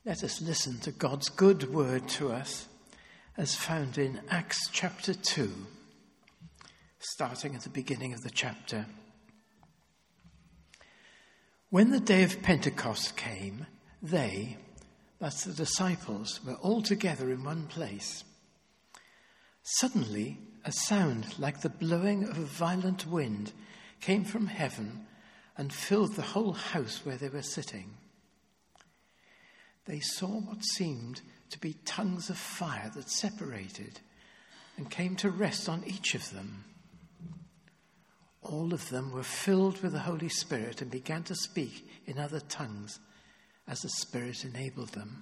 Let us listen to God's good word to us as found in Acts chapter 2, starting at the beginning of the chapter. When the day of Pentecost came, they, that's the disciples, were all together in one place. Suddenly, a sound like the blowing of a violent wind came from heaven and filled the whole house where they were sitting. They saw what seemed to be tongues of fire that separated and came to rest on each of them. All of them were filled with the Holy Spirit and began to speak in other tongues as the Spirit enabled them.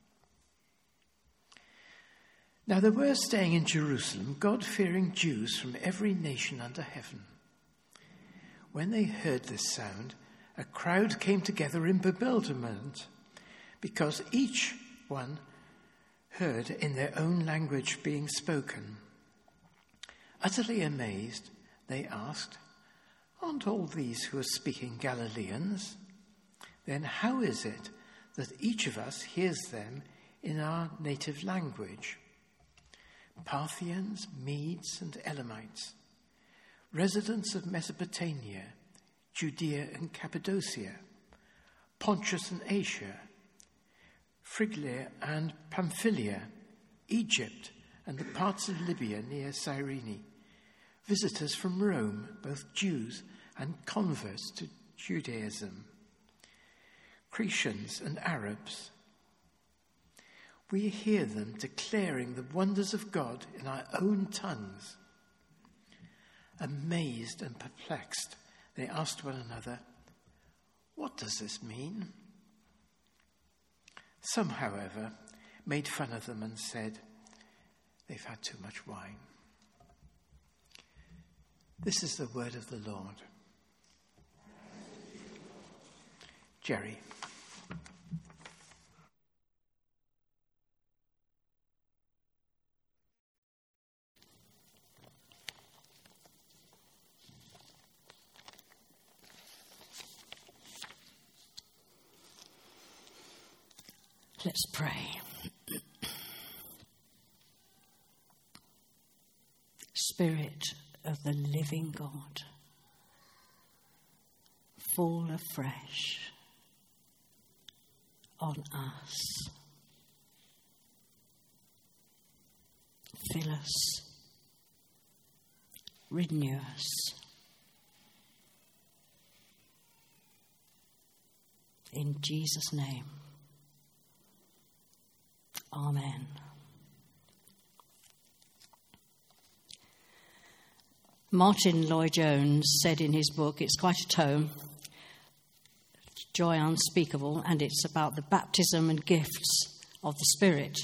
Now there were staying in Jerusalem God-fearing Jews from every nation under heaven. When they heard this sound, a crowd came together in bewilderment, because each one heard in their own language being spoken. Utterly amazed, they asked, "Aren't all these who are speaking Galileans? Then how is it that each of us hears them in our native language? Parthians, Medes, and Elamites, residents of Mesopotamia, Judea and Cappadocia, Pontus and Asia, Phrygia and Pamphylia, Egypt and the parts of Libya near Cyrene, visitors from Rome, both Jews and converts to Judaism, Cretans and Arabs. We hear them declaring the wonders of God in our own tongues." Amazed and perplexed, they asked one another, "What does this mean?" Some, however, made fun of them and said, "They've had too much wine." This is the word of the Lord. Jerry. Let's pray. Spirit of the living God, fall afresh on us. Fill us, renew us. In Jesus' name. Amen. Martin Lloyd-Jones said in his book, it's quite a tome, Joy Unspeakable, and it's about the baptism and gifts of the Spirit.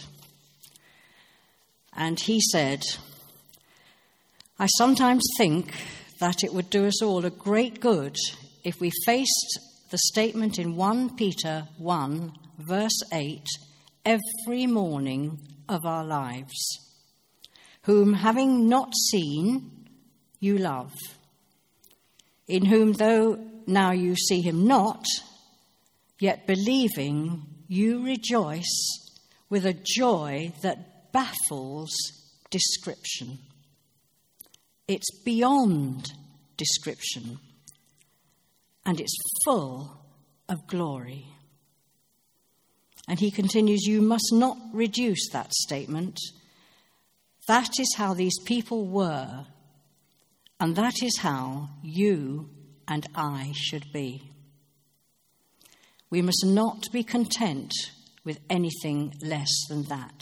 And he said, "I sometimes think that it would do us all a great good if we faced the statement in 1 Peter 1, verse 8, every morning of our lives, whom having not seen, you love, in whom though now you see him not, yet believing you rejoice with a joy that baffles description. It's beyond description, and it's full of glory." And he continues, "You must not reduce that statement. That is how these people were, and that is how you and I should be. We must not be content with anything less than that."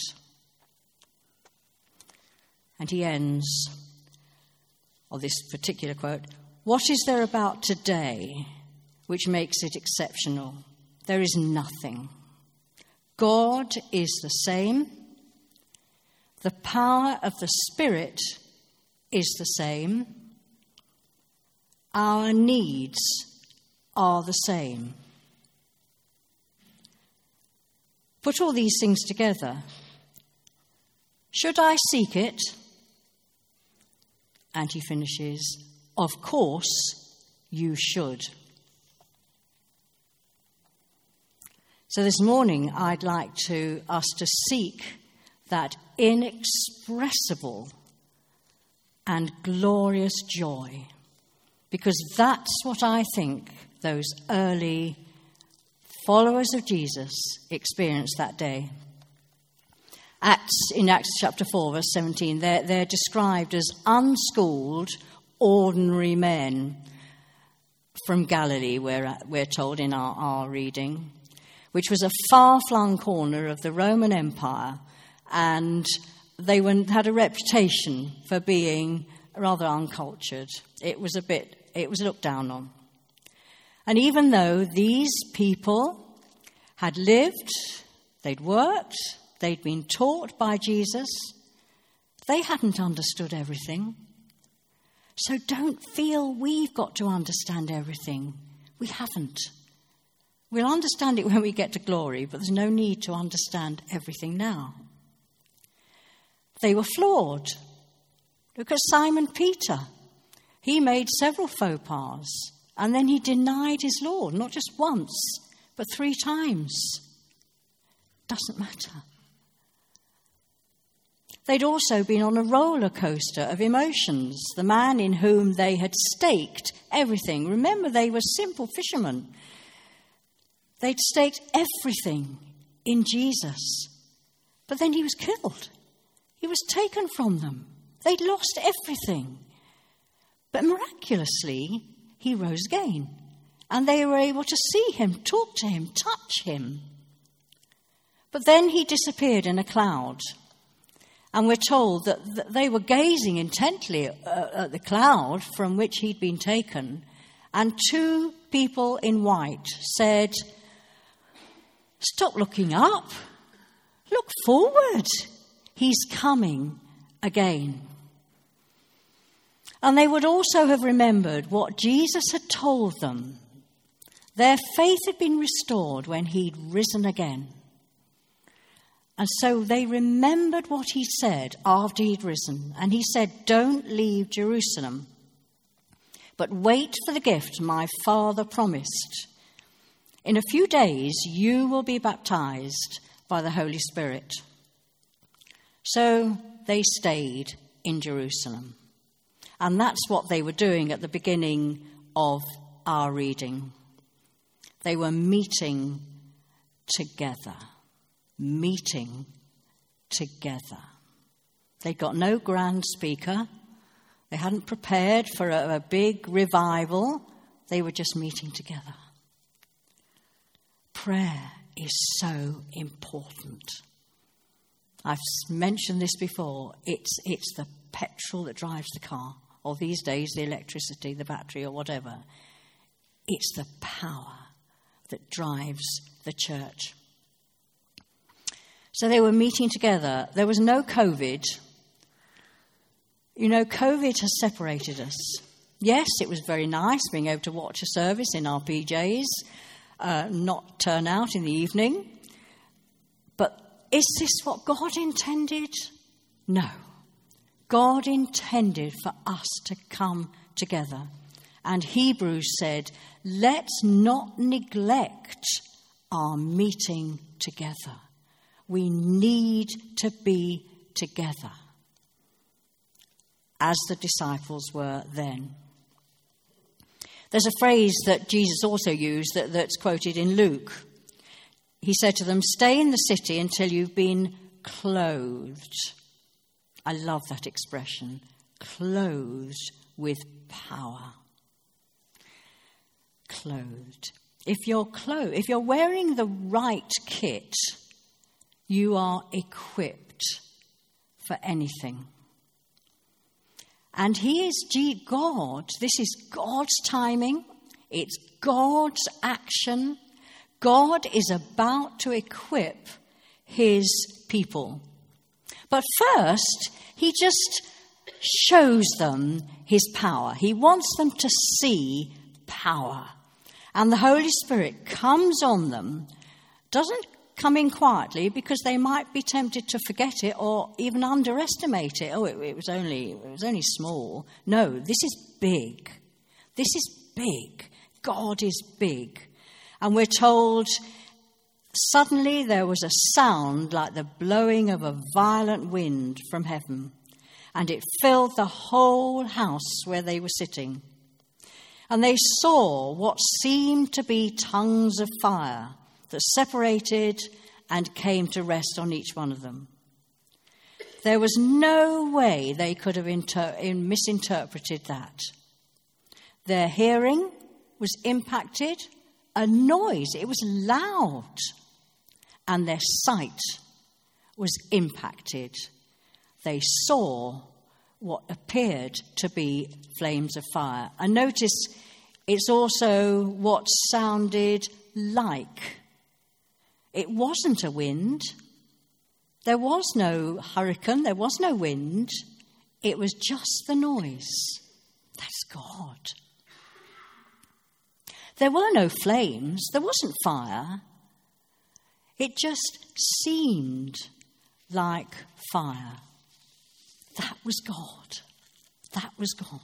And he ends on this particular quote, "What is there about today which makes it exceptional? There is nothing. God is the same. The power of the Spirit is the same. Our needs are the same. Put all these things together. Should I seek it?" And he finishes, "Of course you should." So this morning, I'd like us to seek that inexpressible and glorious joy, because that's what I think those early followers of Jesus experienced that day. In Acts chapter 4, verse 17, they're described as unschooled, ordinary men from Galilee, we're told in our reading, which was a far-flung corner of the Roman Empire, and they had a reputation for being rather uncultured. It was looked down on. And even though these people had lived, they'd worked, they'd been taught by Jesus, they hadn't understood everything. So don't feel we've got to understand everything. We haven't. We'll understand it when we get to glory, but there's no need to understand everything now. They were flawed. Look at Simon Peter. He made several faux pas, and then he denied his Lord, not just once, but 3 times. Doesn't matter. They'd also been on a roller coaster of emotions, the man in whom they had staked everything. Remember, they were simple fishermen. They'd staked everything in Jesus. But then he was killed. He was taken from them. They'd lost everything. But miraculously, he rose again. And they were able to see him, talk to him, touch him. But then he disappeared in a cloud. And we're told that they were gazing intently at the cloud from which he'd been taken. And 2 people in white said, "Stop looking up. Look forward. He's coming again." And they would also have remembered what Jesus had told them. Their faith had been restored when he'd risen again. And so they remembered what he said after he'd risen. And he said, "Don't leave Jerusalem, but wait for the gift my Father promised. In a few days you will be baptized by the Holy Spirit." So they stayed in Jerusalem. And that's what they were doing at the beginning of our reading. They were meeting together. Meeting together. They got no grand speaker. They hadn't prepared for a big revival. They were just meeting together. Prayer is so important. I've mentioned this before. It's the petrol that drives the car, or these days the electricity, the battery, or whatever. It's the power that drives the church. So they were meeting together. There was no COVID. You know, COVID has separated us. Yes, it was very nice being able to watch a service in our PJs, not turn out in the evening. But is this what God intended? No. God intended for us to come together. And Hebrews said, let's not neglect our meeting together. We need to be together, as the disciples were then. There's a phrase that Jesus also used that's quoted in Luke. He said to them, "Stay in the city until you've been clothed." I love that expression, clothed with power. Clothed. If you're wearing the right kit, you are equipped for anything. And he is God. This is God's timing. It's God's action. God is about to equip his people. But first, he just shows them his power. He wants them to see power. And the Holy Spirit comes on them, doesn't come in quietly because they might be tempted to forget it or even underestimate it. Oh, it was only small. No, this is big. This is big. God is big. And we're told Suddenly there was a sound like the blowing of a violent wind from heaven, and it filled the whole house where they were sitting. And they saw what seemed to be tongues of fire that separated and came to rest on each one of them. There was no way they could have misinterpreted that. Their hearing was impacted, a noise, it was loud, and their sight was impacted. They saw what appeared to be flames of fire. And notice it's also what sounded like. It wasn't a wind. There was no hurricane. There was no wind. It was just the noise. That's God. There were no flames. There wasn't fire. It just seemed like fire. That was God. That was God.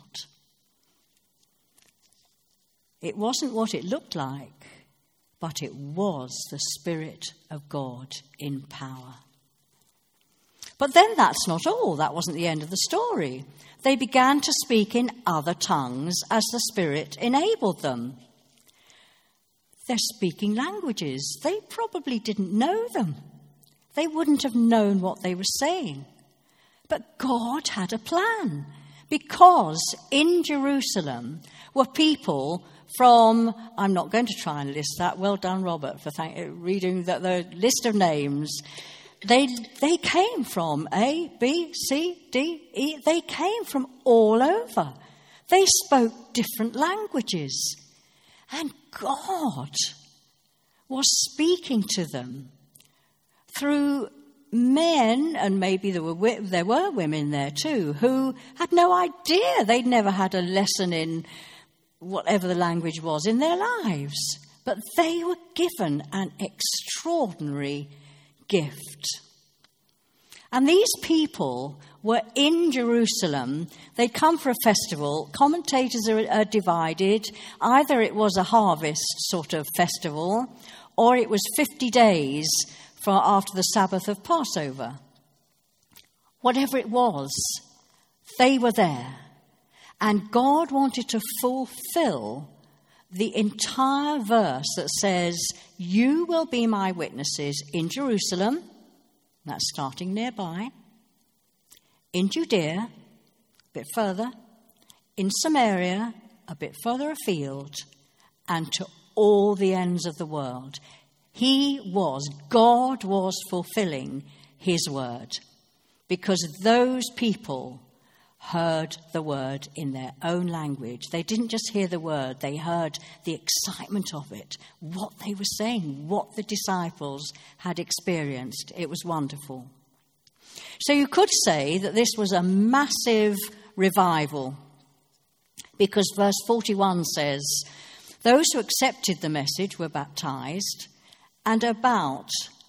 It wasn't what it looked like, but it was the Spirit of God in power. But then that's not all. That wasn't the end of the story. They began to speak in other tongues as the Spirit enabled them. They're speaking languages. They probably didn't know them. They wouldn't have known what they were saying. But God had a plan, because in Jerusalem were people from, I'm not going to try and list that. Well done, Robert, for reading the list of names. They came from A, B, C, D, E. They came from all over. They spoke different languages. And God was speaking to them through men, and maybe there were women there too, who had no idea. They'd never had a lesson in whatever the language was in their lives. But they were given an extraordinary gift. And these people were in Jerusalem. They'd come for a festival. Commentators are divided. Either it was a harvest sort of festival, or it was 50 days after the Sabbath of Passover. Whatever it was, they were there. And God wanted to fulfill the entire verse that says, "You will be my witnesses in Jerusalem," that's starting nearby, in Judea, a bit further, in Samaria, a bit further afield, and to all the ends of the world. God was fulfilling his word, because those people heard the word in their own language. They didn't just hear the word, they heard the excitement of it, what they were saying, what the disciples had experienced. It was wonderful. So you could say that this was a massive revival, because verse 41 says, those who accepted the message were baptized, and about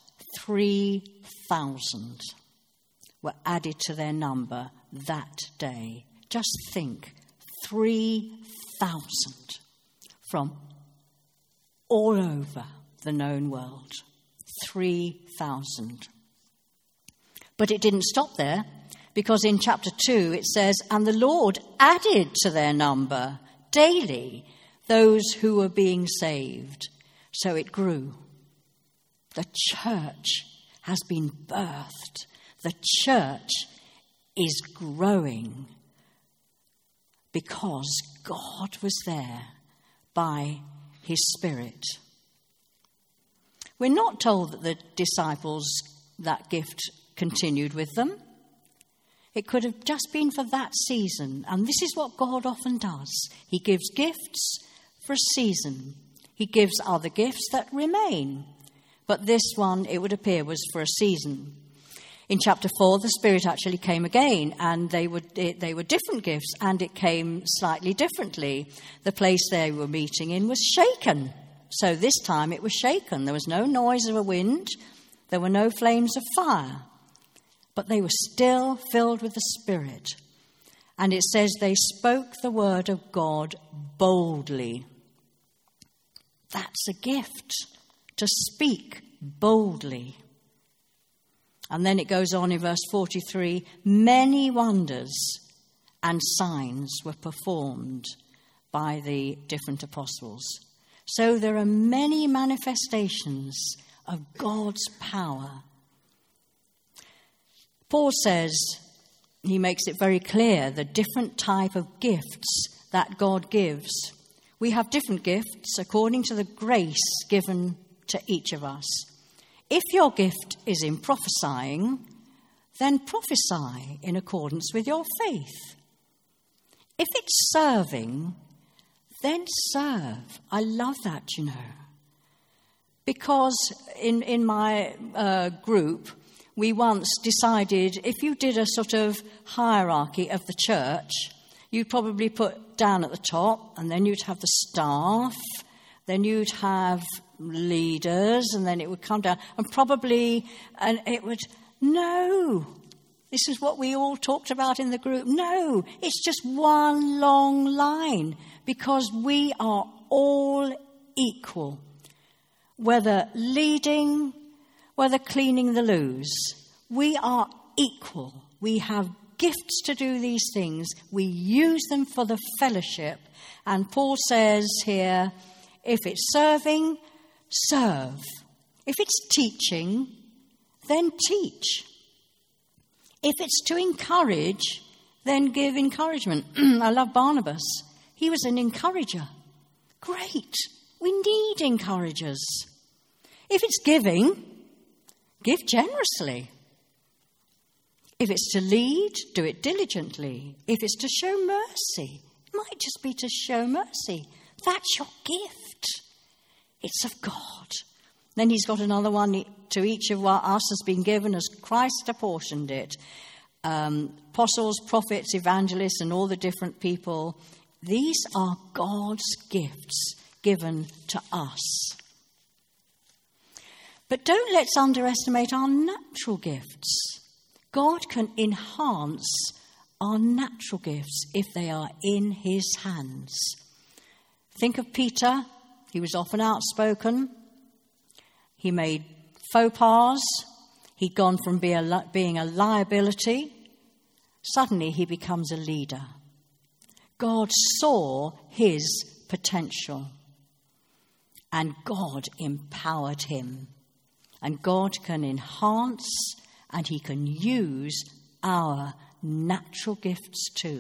3,000 were added to their number that day. Just think, 3,000 from all over the known world. 3,000. But it didn't stop there, because in chapter 2 it says, and the Lord added to their number daily those who were being saved. So it grew. The church has been birthed. The church is growing because God was there by his Spirit. We're not told that the disciples, that gift continued with them. It could have just been for that season. And this is what God often does. He gives gifts for a season. He gives other gifts that remain. But this one, it would appear, was for a season. In chapter 4, the Spirit actually came again, and they were different gifts, and it came slightly differently. The place they were meeting in was shaken. So this time it was shaken. There was no noise of a wind. There were no flames of fire. But they were still filled with the Spirit. And it says they spoke the word of God boldly. That's a gift, to speak boldly. And then it goes on in verse 43, many wonders and signs were performed by the different apostles. So there are many manifestations of God's power. Paul says, he makes it very clear, the different type of gifts that God gives. We have different gifts according to the grace given to each of us. If your gift is in prophesying, then prophesy in accordance with your faith. If it's serving, then serve. I love that, you know. Because in my group, we once decided if you did a sort of hierarchy of the church, you'd probably put down at the top, and then you'd have the staff, then you'd have leaders, and then it would come down, and it would, no, this is what we all talked about in the group. No, it's just one long line, because we are all equal. Whether leading, whether cleaning the loos, we are equal. We have gifts to do these things. We use them for the fellowship. And Paul says here, if it's serving, serve. If it's teaching, then teach. If it's to encourage, then give encouragement. I love Barnabas. He was an encourager. Great. We need encouragers. If it's giving, give generously. If it's to lead, do it diligently. If it's to show mercy, it might just be to show mercy. That's your gift. It's of God. Then he's got another one, to each of us has been given as Christ apportioned it. Apostles, prophets, evangelists, and all the different people. These are God's gifts given to us. But don't let's underestimate our natural gifts. God can enhance our natural gifts if they are in his hands. Think of Peter. He was often outspoken. He made faux pas. He'd gone from being a liability. Suddenly he becomes a leader. God saw his potential. And God empowered him. And God can enhance and he can use our natural gifts too.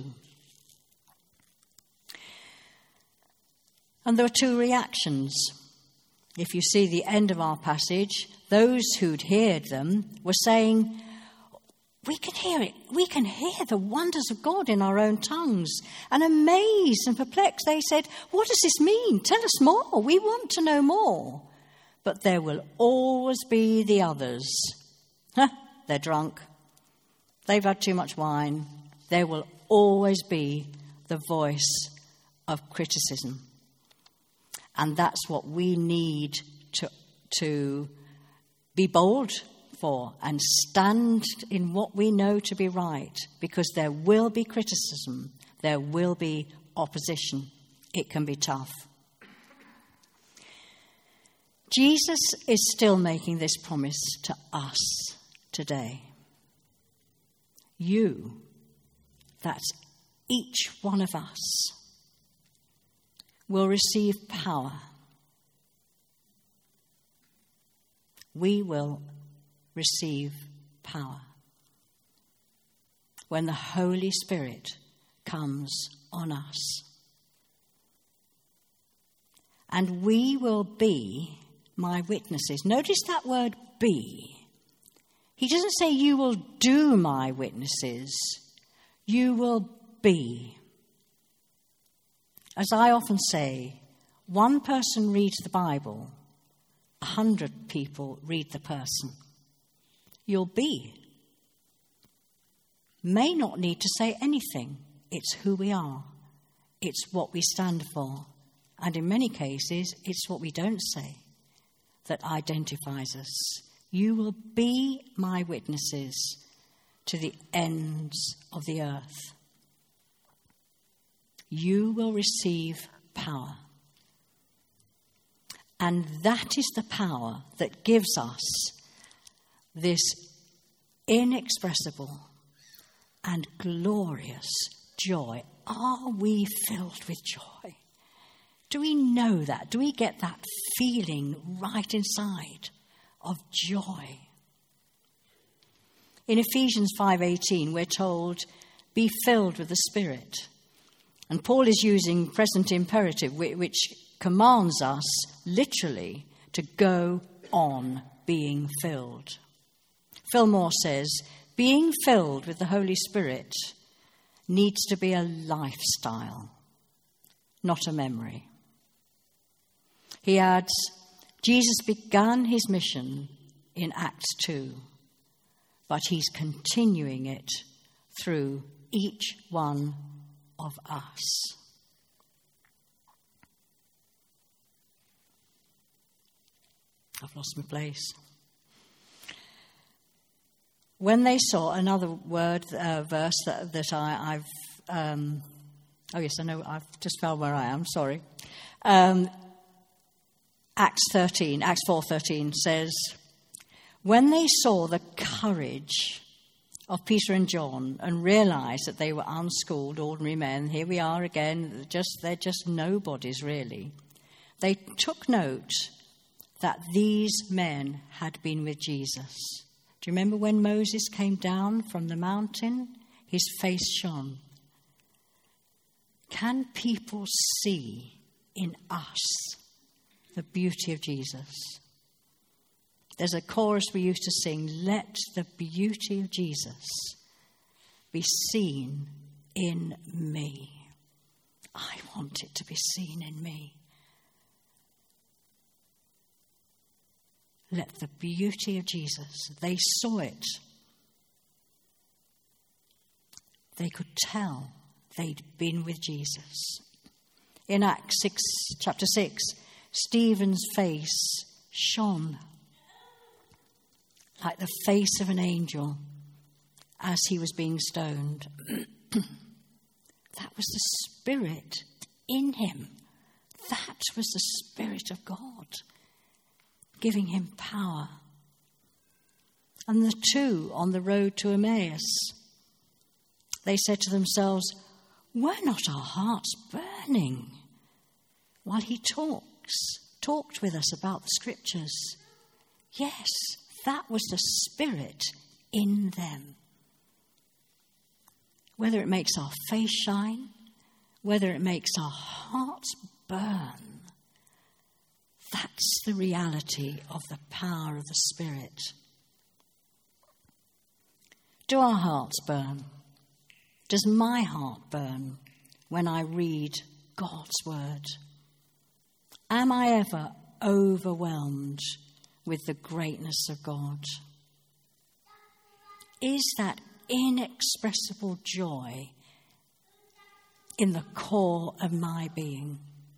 And there are two reactions. If you see the end of our passage, those who'd heard them were saying, we can hear it. We can hear the wonders of God in our own tongues. And amazed and perplexed, they said, what does this mean? Tell us more. We want to know more. But there will always be the others. They're drunk. They've had too much wine. There will always be the voice of criticism. And that's what we need to be bold for and stand in what we know to be right, because there will be criticism, there will be opposition. It can be tough. Jesus is still making this promise to us today. You, that's each one of us, will receive power. We will receive power when the Holy Spirit comes on us. And we will be my witnesses. Notice that word be. He doesn't say you will do my witnesses. You will be. As I often say, one person reads the Bible, 100 people read the person. You'll be. May not need to say anything. It's who we are. It's what we stand for. And in many cases, it's what we don't say that identifies us. You will be my witnesses to the ends of the earth. You will receive power. And that is the power that gives us this inexpressible and glorious joy. Are we filled with joy? Do we know that? Do we get that feeling right inside of joy? In Ephesians 5:18, we're told, be filled with the Spirit. And Paul is using present imperative, which commands us literally to go on being filled. Fillmore says, being filled with the Holy Spirit needs to be a lifestyle, not a memory. He adds, Jesus began his mission in Acts 2, but he's continuing it through each one of us. I've lost my place. When they saw another verse that I've oh yes, I know, I've just found where I am, sorry. Acts 4:13 says, when they saw the courage of Peter and John and realized that they were unschooled, ordinary men, here we are again, they're just nobodies really, they took note that these men had been with Jesus. Do you remember when Moses came down from the mountain? His face shone. Can people see in us the beauty of Jesus? There's a chorus we used to sing, let the beauty of Jesus be seen in me. I want it to be seen in me. Let the beauty of Jesus, they saw it. They could tell they'd been with Jesus. In Acts chapter 6, Stephen's face shone like the face of an angel as he was being stoned. That was the Spirit in him. That was the Spirit of God giving him power. And the two on the road to Emmaus, they said to themselves, were not our hearts burning while he talked with us about the scriptures? Yes, that was the Spirit in them. Whether it makes our face shine, whether it makes our hearts burn, that's the reality of the power of the Spirit. Do our hearts burn? Does my heart burn when I read God's word? Am I ever overwhelmed with the greatness of God? Is that inexpressible joy in the core of my being?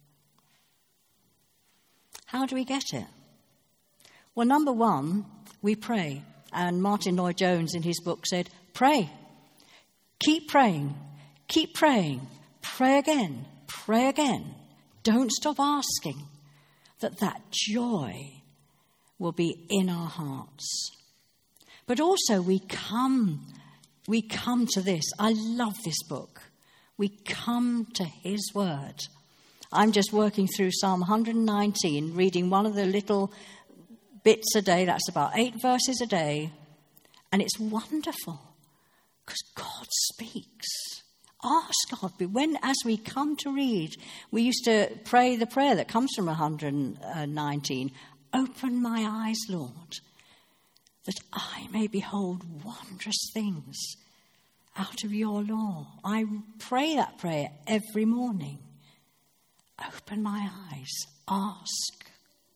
How do we get it? Well, number one, we pray. And Martin Lloyd-Jones in his book said, pray. Keep praying. Keep praying. Pray again. Pray again. Don't stop asking that joy will be in our hearts. But also we come to this. I love this book. We come to his word. I'm just working through Psalm 119, reading one of the little bits a day. That's about 8 verses a day. And it's wonderful because God speaks. Ask God. As we come to read, we used to pray the prayer that comes from 119. Open my eyes, Lord, that I may behold wondrous things out of your law. I pray that prayer every morning. Open my eyes. Ask.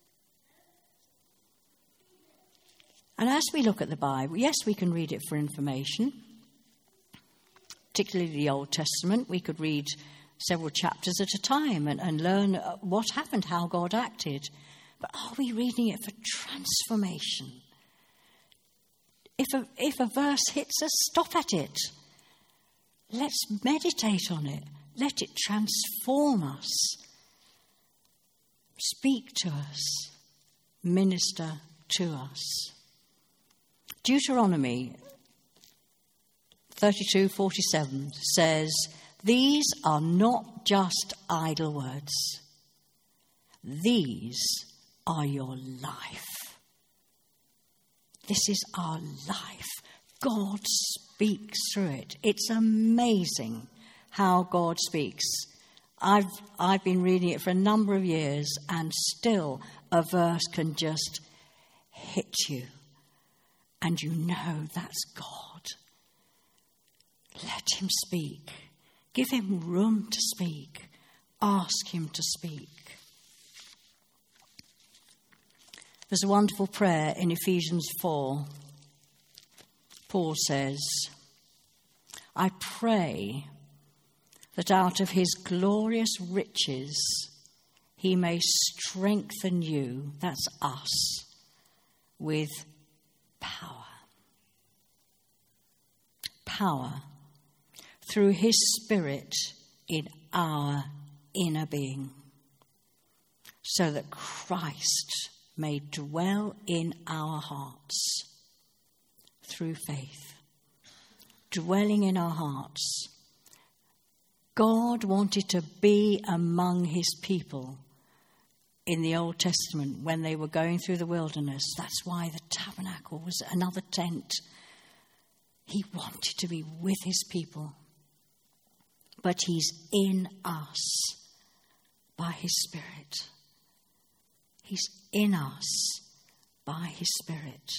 And as we look at the Bible, yes, we can read it for information, particularly the Old Testament. We could read several chapters at a time and learn what happened, how God acted. But are we reading it for transformation? If a verse hits us, stop at it. Let's meditate on it. Let it transform us. Speak to us. Minister to us. Deuteronomy 32:47 says, "These are not just idle words. These are your life." This is our life. God speaks through it. It's amazing how God speaks. I've been reading it for a number of years, and still a verse can just hit you, and you know that's God. Let him speak. Give him room to speak. Ask him to speak. There's a wonderful prayer in Ephesians 4. Paul says, "I pray that out of his glorious riches he may strengthen you," that's us, "with power." Power through his Spirit in our inner being, so that Christ may dwell in our hearts through faith. Dwelling in our hearts. God wanted to be among his people in the Old Testament when they were going through the wilderness. That's why the tabernacle was another tent. He wanted to be with his people. But he's in us by his Spirit. He's in us by his Spirit.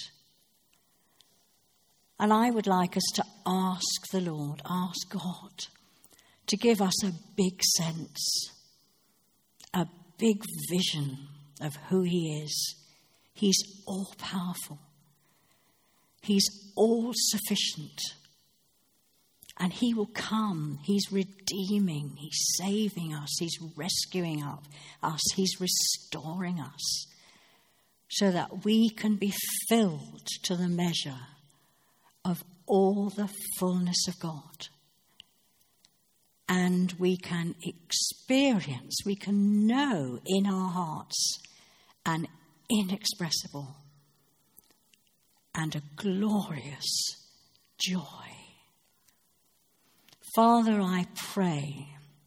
And I would like us to ask the Lord, ask God, to give us a big sense, a big vision of who he is. He's all-powerful. He's all-sufficient. And he will come. He's redeeming. He's saving us. He's rescuing us. He's restoring us so that we can be filled to the measure of all the fullness of God. And we can experience, we can know in our hearts an inexpressible and a glorious joy. Father, I pray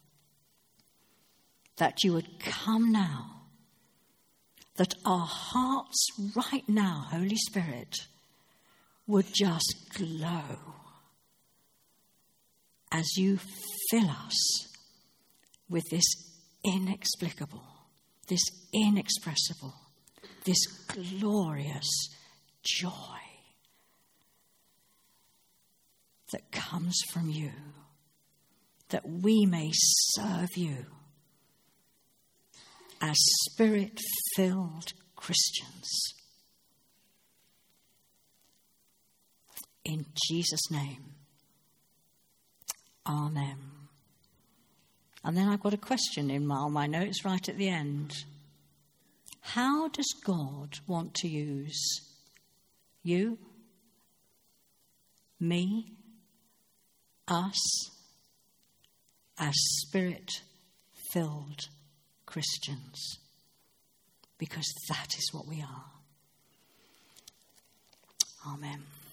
that you would come now, that our hearts right now, Holy Spirit, would just glow as you fill us with this inexplicable, this inexpressible, this glorious joy that comes from you, that we may serve you as Spirit-filled Christians. In Jesus' name, amen. And then I've got a question in my notes right at the end. How does God want to use you, me, us, as Spirit-filled Christians? Because that is what we are. Amen.